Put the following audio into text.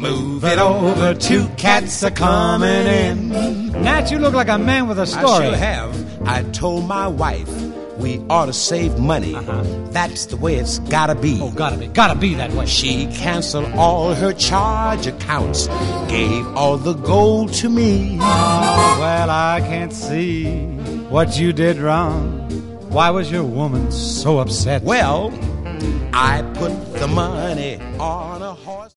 Move it over, two cats are coming in. Nat, you look like a man with a story. I sure have. I told my wife we ought to save money. That's the way it's gotta be. Oh, gotta be that way. She canceled all her charge accounts, gave all the gold to me. Oh, well, I can't see what you did wrong. Why was your woman so upset? Well, I put the money on a horse.